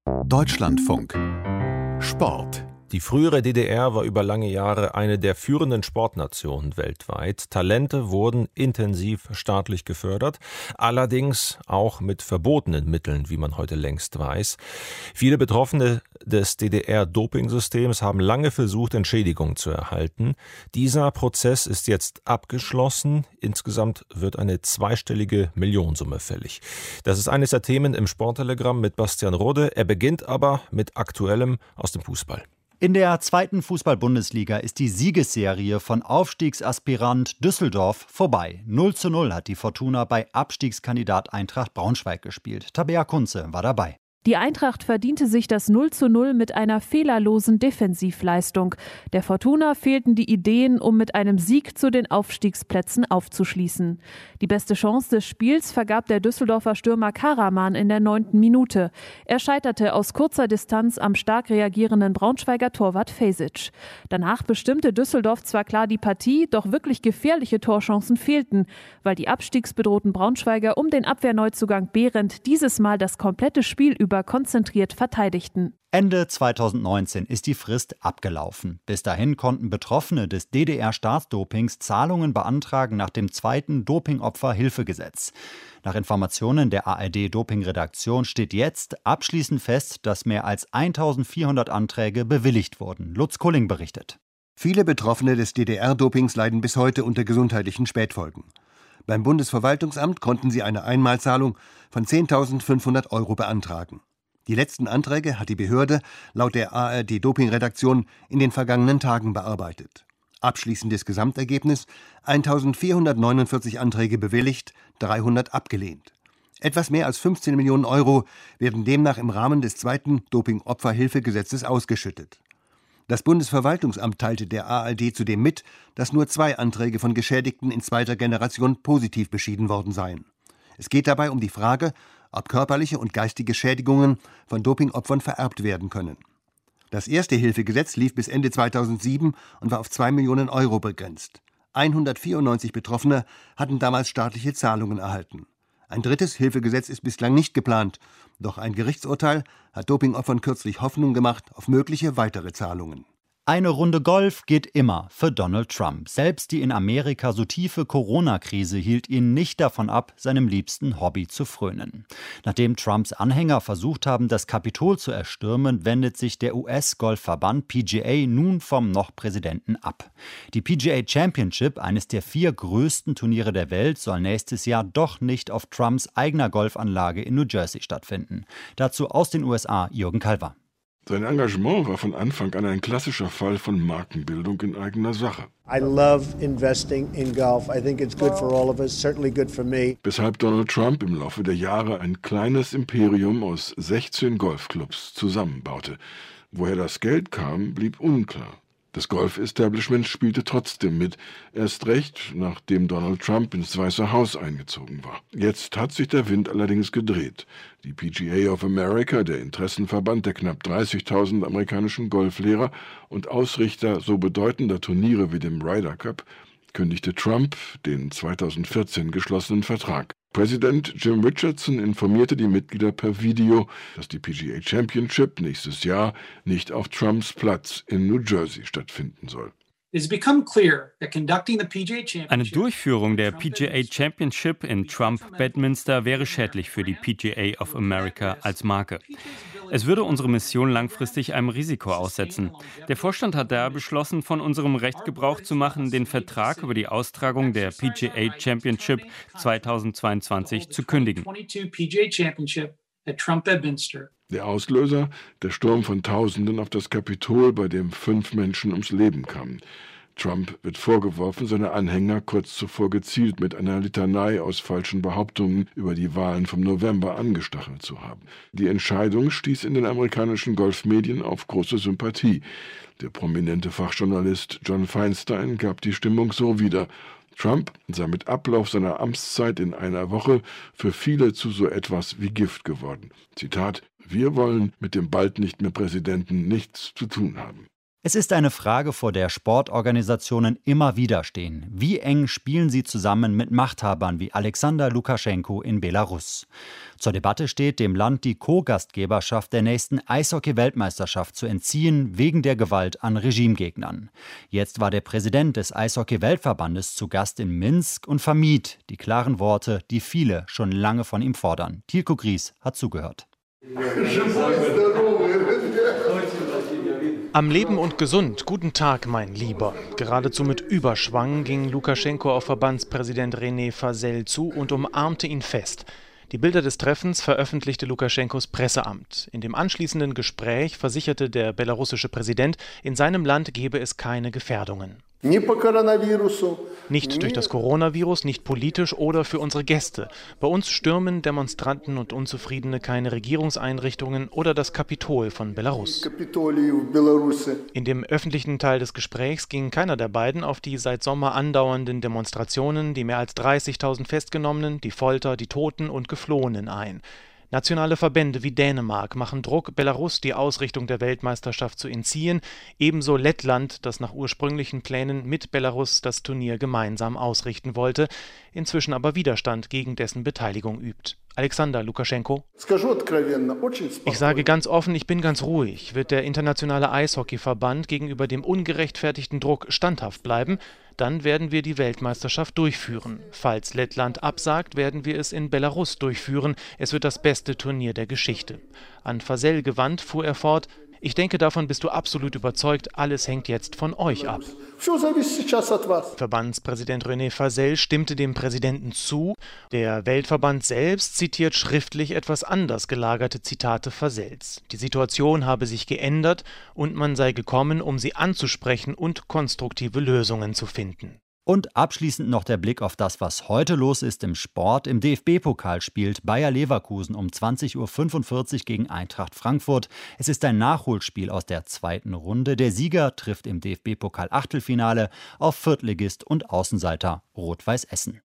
Deutschlandfunk Sport. Die frühere DDR war über lange Jahre eine der führenden Sportnationen weltweit. Talente wurden intensiv staatlich gefördert, allerdings auch mit verbotenen Mitteln, wie man heute längst weiß. Viele Betroffene des DDR-Dopingsystems haben lange versucht, Entschädigung zu erhalten. Dieser Prozess ist jetzt abgeschlossen. Insgesamt wird eine zweistellige Millionensumme fällig. Das ist eines der Themen im Sporttelegramm mit Bastian Rodde. Er beginnt aber mit Aktuellem aus dem Fußball. In der zweiten Fußball-Bundesliga ist die Siegesserie von Aufstiegsaspirant Düsseldorf vorbei. 0:0 hat die Fortuna bei Abstiegskandidat Eintracht Braunschweig gespielt. Tabea Kunze war dabei. Die Eintracht verdiente sich das 0:0 mit einer fehlerlosen Defensivleistung. Der Fortuna fehlten die Ideen, um mit einem Sieg zu den Aufstiegsplätzen aufzuschließen. Die beste Chance des Spiels vergab der Düsseldorfer Stürmer Karaman in der 9. Minute. Er scheiterte aus kurzer Distanz am stark reagierenden Braunschweiger Torwart Fejsic. Danach bestimmte Düsseldorf zwar klar die Partie, doch wirklich gefährliche Torchancen fehlten, weil die abstiegsbedrohten Braunschweiger um den Abwehrneuzugang Behrendt dieses Mal das komplette Spiel über konzentriert verteidigten. Ende 2019 ist die Frist abgelaufen. Bis dahin konnten Betroffene des DDR-Staatsdopings Zahlungen beantragen nach dem zweiten Dopingopferhilfegesetz. Nach Informationen der ARD-Dopingredaktion steht jetzt abschließend fest, dass mehr als 1400 Anträge bewilligt wurden. Lutz Kulling berichtet. Viele Betroffene des DDR-Dopings leiden bis heute unter gesundheitlichen Spätfolgen. Beim Bundesverwaltungsamt konnten sie eine Einmalzahlung von 10.500 € beantragen. Die letzten Anträge hat die Behörde laut der ARD-Doping-Redaktion in den vergangenen Tagen bearbeitet. Abschließendes Gesamtergebnis: 1.449 Anträge bewilligt, 300 abgelehnt. Etwas mehr als 15 Millionen € werden demnach im Rahmen des zweiten Doping-Opferhilfegesetzes ausgeschüttet. Das Bundesverwaltungsamt teilte der ARD zudem mit, dass nur 2 Anträge von Geschädigten in zweiter Generation positiv beschieden worden seien. Es geht dabei um die Frage, ob körperliche und geistige Schädigungen von Dopingopfern vererbt werden können. Das erste Hilfegesetz lief bis Ende 2007 und war auf 2 Millionen € begrenzt. 194 Betroffene hatten damals staatliche Zahlungen erhalten. Ein drittes Hilfegesetz ist bislang nicht geplant, doch ein Gerichtsurteil hat Dopingopfern kürzlich Hoffnung gemacht auf mögliche weitere Zahlungen. Eine Runde Golf geht immer für Donald Trump. Selbst die in Amerika so tiefe Corona-Krise hielt ihn nicht davon ab, seinem liebsten Hobby zu frönen. Nachdem Trumps Anhänger versucht haben, das Kapitol zu erstürmen, wendet sich der US-Golfverband PGA nun vom noch-Präsidenten ab. Die PGA Championship, eines der 4 größten Turniere der Welt, soll nächstes Jahr doch nicht auf Trumps eigener Golfanlage in New Jersey stattfinden. Dazu aus den USA Jürgen Kalver. Sein Engagement war von Anfang an ein klassischer Fall von Markenbildung in eigener Sache. I love investing in golf. I think it's good for all of us, certainly good for me. Weshalb Donald Trump im Laufe der Jahre ein kleines Imperium aus 16 Golfclubs zusammenbaute. Woher das Geld kam, blieb unklar. Das Golf-Establishment spielte trotzdem mit, erst recht, nachdem Donald Trump ins Weiße Haus eingezogen war. Jetzt hat sich der Wind allerdings gedreht. Die PGA of America, der Interessenverband der knapp 30.000 amerikanischen Golflehrer und Ausrichter so bedeutender Turniere wie dem Ryder Cup, kündigte Trump den 2014 geschlossenen Vertrag. Präsident Jim Richardson informierte die Mitglieder per Video, dass die PGA Championship nächstes Jahr nicht auf Trumps Platz in New Jersey stattfinden soll. Eine Durchführung der PGA Championship in Trump Bedminster wäre schädlich für die PGA of America als Marke. Es würde unsere Mission langfristig einem Risiko aussetzen. Der Vorstand hat daher beschlossen, von unserem Recht Gebrauch zu machen, den Vertrag über die Austragung der PGA Championship 2022 zu kündigen. Der Auslöser, der Sturm von Tausenden auf das Kapitol, bei dem 5 Menschen ums Leben kamen. Trump wird vorgeworfen, seine Anhänger kurz zuvor gezielt mit einer Litanei aus falschen Behauptungen über die Wahlen vom November angestachelt zu haben. Die Entscheidung stieß in den amerikanischen Golfmedien auf große Sympathie. Der prominente Fachjournalist John Feinstein gab die Stimmung so wieder: Trump sei mit Ablauf seiner Amtszeit in einer Woche für viele zu so etwas wie Gift geworden. Zitat: Wir wollen mit dem bald nicht mehr Präsidenten nichts zu tun haben. Es ist eine Frage, vor der Sportorganisationen immer wieder stehen. Wie eng spielen sie zusammen mit Machthabern wie Alexander Lukaschenko in Belarus? Zur Debatte steht, dem Land die Co-Gastgeberschaft der nächsten Eishockey-Weltmeisterschaft zu entziehen, wegen der Gewalt an Regimegegnern. Jetzt war der Präsident des Eishockey-Weltverbandes zu Gast in Minsk und vermied die klaren Worte, die viele schon lange von ihm fordern. Tilko Gries hat zugehört. Am Leben und gesund. Guten Tag, mein Lieber. Geradezu mit Überschwang ging Lukaschenko auf Verbandspräsident René Fasel zu und umarmte ihn fest. Die Bilder des Treffens veröffentlichte Lukaschenkos Presseamt. In dem anschließenden Gespräch versicherte der belarussische Präsident, in seinem Land gebe es keine Gefährdungen. Nicht durch das Coronavirus, nicht politisch oder für unsere Gäste. Bei uns stürmen Demonstranten und Unzufriedene keine Regierungseinrichtungen oder das Kapitol von Belarus. In dem öffentlichen Teil des Gesprächs ging keiner der beiden auf die seit Sommer andauernden Demonstrationen, die mehr als 30.000 Festgenommenen, die Folter, die Toten und Geflohenen ein. Nationale Verbände wie Dänemark machen Druck, Belarus die Ausrichtung der Weltmeisterschaft zu entziehen, ebenso Lettland, das nach ursprünglichen Plänen mit Belarus das Turnier gemeinsam ausrichten wollte, inzwischen aber Widerstand gegen dessen Beteiligung übt. Alexander Lukaschenko: Ich sage ganz offen, ich bin ganz ruhig. Wird der internationale Eishockeyverband gegenüber dem ungerechtfertigten Druck standhaft bleiben, dann werden wir die Weltmeisterschaft durchführen. Falls Lettland absagt, werden wir es in Belarus durchführen. Es wird das beste Turnier der Geschichte. An Fasel gewandt fuhr er fort: Ich denke, davon bist du absolut überzeugt. Alles hängt jetzt von euch ab. Verbandspräsident René Fasel stimmte dem Präsidenten zu. Der Weltverband selbst zitiert schriftlich etwas anders gelagerte Zitate Fasels. Die Situation habe sich geändert und man sei gekommen, um sie anzusprechen und konstruktive Lösungen zu finden. Und abschließend noch der Blick auf das, was heute los ist im Sport. Im DFB-Pokal spielt Bayer Leverkusen um 20.45 Uhr gegen Eintracht Frankfurt. Es ist ein Nachholspiel aus der zweiten Runde. Der Sieger trifft im DFB-Pokal-Achtelfinale auf Viertligist und Außenseiter Rot-Weiß Essen.